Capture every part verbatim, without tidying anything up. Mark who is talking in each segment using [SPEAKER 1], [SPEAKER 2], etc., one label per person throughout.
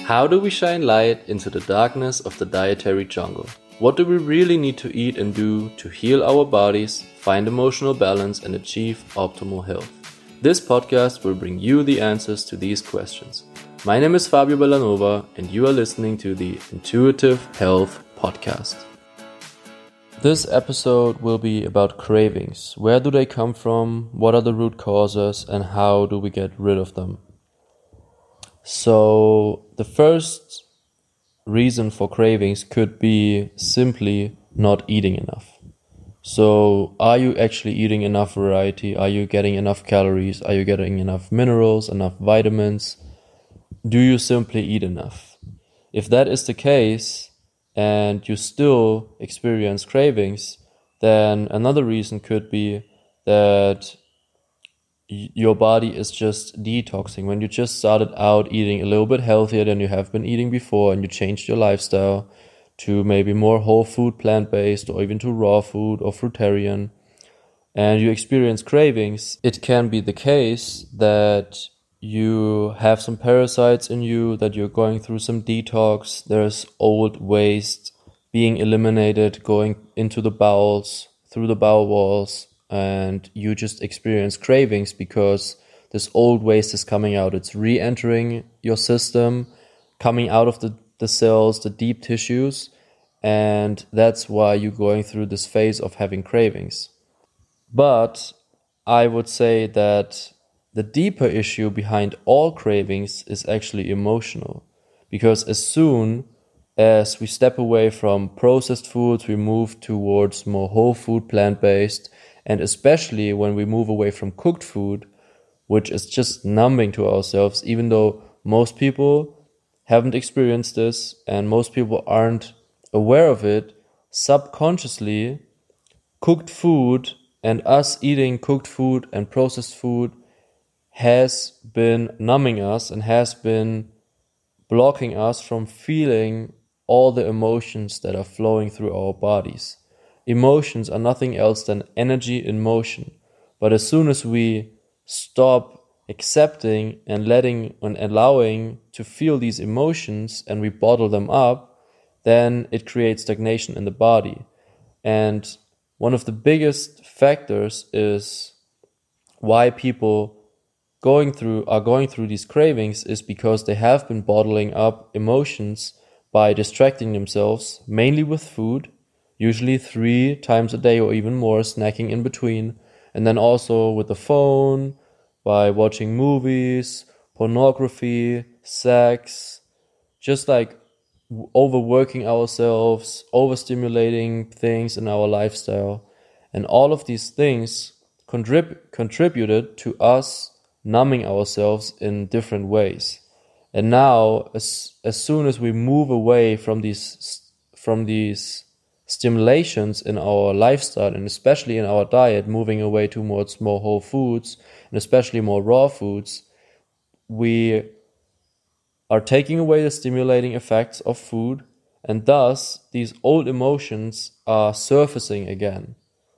[SPEAKER 1] How do we shine light into the darkness of the dietary jungle? What do we really need to eat and do to heal our bodies, find emotional balance, and achieve optimal health? This podcast will bring you the answers to these questions. My name is Fabio Bellanova, and you are listening to the Intuitive Health Podcast. This episode will be about cravings. Where do they come from? What are the root causes? And how do we get rid of them? So the first reason for cravings could be simply not eating enough. So are you actually eating enough variety? Are you getting enough calories? Are you getting enough minerals, enough vitamins? Do you simply eat enough? If that is the case and you still experience cravings, then another reason could be that your body is just detoxing. When you just started out eating a little bit healthier than you have been eating before and you changed your lifestyle to maybe more whole food, plant-based, or even to raw food or fruitarian, and you experience cravings, it can be the case that you have some parasites in you, that you're going through some detox, there's old waste being eliminated, going into the bowels, through the bowel walls, and you just experience cravings because this old waste is coming out. It's re-entering your system, coming out of the, the cells, the deep tissues, and that's why you're going through this phase of having cravings. But I would say that the deeper issue behind all cravings is actually emotional, because as soon as we step away from processed foods, we move towards more whole food, plant-based, and especially when we move away from cooked food, which is just numbing to ourselves, even though most people haven't experienced this and most people aren't aware of it, subconsciously, cooked food and us eating cooked food and processed food has been numbing us and has been blocking us from feeling all the emotions that are flowing through our bodies. Emotions are nothing else than energy in motion. But as soon as we stop accepting and letting and allowing to feel these emotions and we bottle them up, then it creates stagnation in the body. And one of the biggest factors is why people going through are going through these cravings is because they have been bottling up emotions by distracting themselves, mainly with food, usually three times a day or even more, snacking in between, and then also with the phone, by watching movies, pornography, sex, just like overworking ourselves, overstimulating things in our lifestyle. And all of these things contrib- contributed to us numbing ourselves in different ways. And now, as as soon as we move away from these from these stimulations in our lifestyle, and especially in our diet, moving away towards more whole foods and especially more raw foods, we are taking away the stimulating effects of food, and thus these old emotions are surfacing again.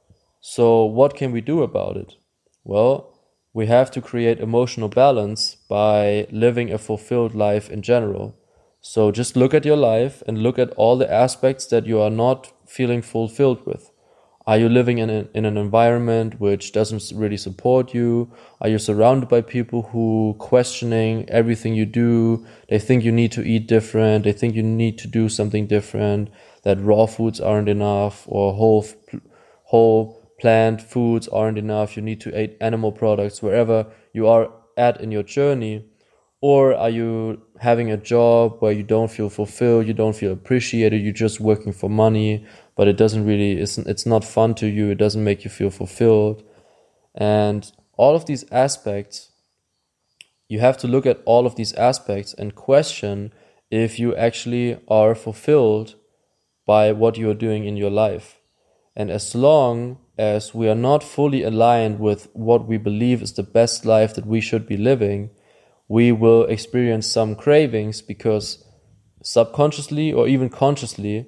[SPEAKER 1] So what can we do about it? Well, we have to create emotional balance by living a fulfilled life in general. So just look at your life and look at all the aspects that you are not feeling fulfilled with. Are you living in, a, in an environment which doesn't really support you? Are you surrounded by people who questioning everything you do? They think you need to eat different. They think you need to do something different, that raw foods aren't enough, or whole, whole plant foods aren't enough. You need to eat animal products wherever you are at in your journey. Or are you having a job where you don't feel fulfilled, you don't feel appreciated, you're just working for money, but it doesn't really, it's, it's not fun to you, it doesn't make you feel fulfilled. And all of these aspects, you have to look at all of these aspects and question if you actually are fulfilled by what you're doing in your life. And as long as we are not fully aligned with what we believe is the best life that we should be living, we will experience some cravings because subconsciously or even consciously,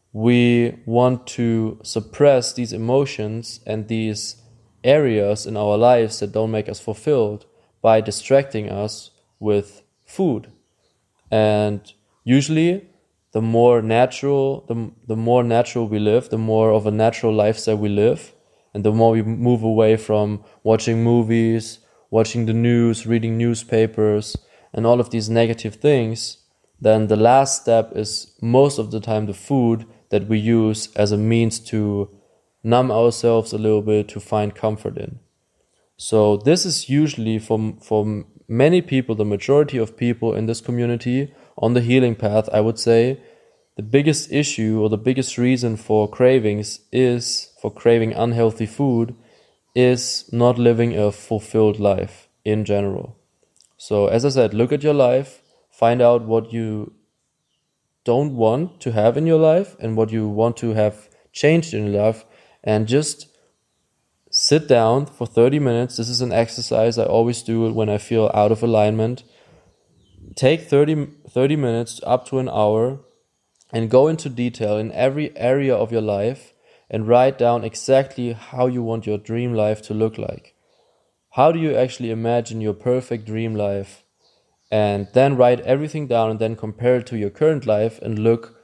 [SPEAKER 1] we want to suppress these emotions and these areas in our lives that don't make us fulfilled by distracting us with food. And usually the more natural, the, the more natural we live, the more of a natural lifestyle we live, and the more we move away from watching movies, watching the news, reading newspapers, and all of these negative things, then the last step is most of the time the food that we use as a means to numb ourselves a little bit, to find comfort in. So this is usually for, for many people, the majority of people in this community on the healing path, I would say, the biggest issue or the biggest reason for cravings is, for craving unhealthy food, is not living a fulfilled life in general. So as I said, look at your life, find out what you don't want to have in your life and what you want to have changed in your life, and just sit down for thirty minutes. This is an exercise. I always do it when I feel out of alignment. Take thirty, thirty minutes up to an hour and go into detail in every area of your life and write down exactly how you want your dream life to look like. How do you actually imagine your perfect dream life? And then write everything down and then compare it to your current life and look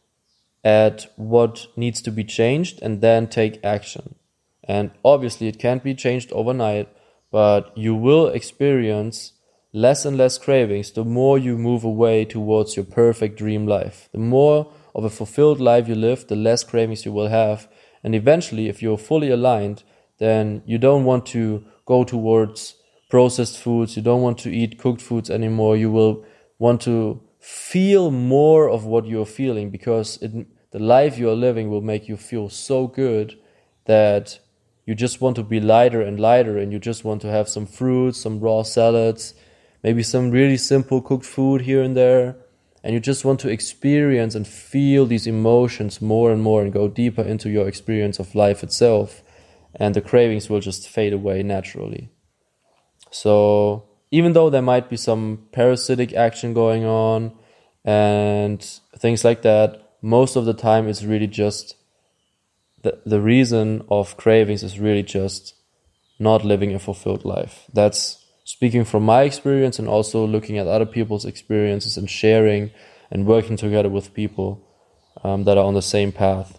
[SPEAKER 1] at what needs to be changed and then take action. And obviously it can't be changed overnight, but you will experience less and less cravings the more you move away towards your perfect dream life. The more of a fulfilled life you live, the less cravings you will have. And eventually, if you're fully aligned, then you don't want to go towards processed foods, you don't want to eat cooked foods anymore. You will want to feel more of what you're feeling, because it, the life you're living will make you feel so good that you just want to be lighter and lighter, and you just want to have some fruits, some raw salads, maybe some really simple cooked food here and there, and you just want to experience and feel these emotions more and more and go deeper into your experience of life itself, and the cravings will just fade away naturally. So even though there might be some parasitic action going on and things like that, most of the time it's really just the, the reason of cravings is really just not living a fulfilled life. That's speaking from my experience, and also looking at other people's experiences and sharing and working together with people um, that are on the same path.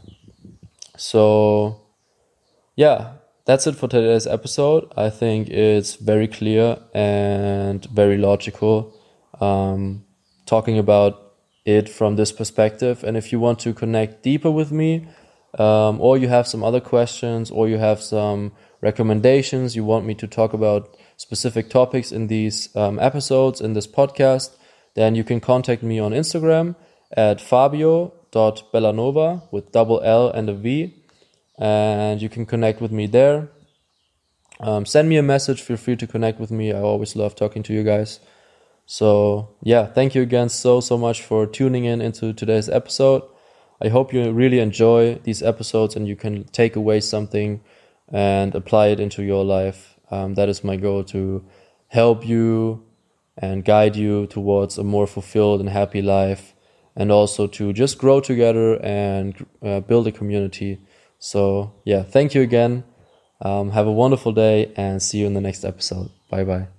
[SPEAKER 1] So yeah, that's it for today's episode. I think it's very clear and very logical, um, talking about it from this perspective. And if you want to connect deeper with me, um, or you have some other questions, or you have some recommendations, you want me to talk about specific topics in these um, episodes, in this podcast, then you can contact me on Instagram at fabio dot bellanova with double L and a V. And you can connect with me there. Um, send me a message. Feel free to connect with me. I always love talking to you guys. So yeah, thank you again so, so much for tuning in into today's episode. I hope you really enjoy these episodes and you can take away something and apply it into your life. Um, that is my goal, to help you and guide you towards a more fulfilled and happy life, and also to just grow together and uh, build a community. So yeah, thank you again. Um, have a wonderful day and see you in the next episode. Bye bye.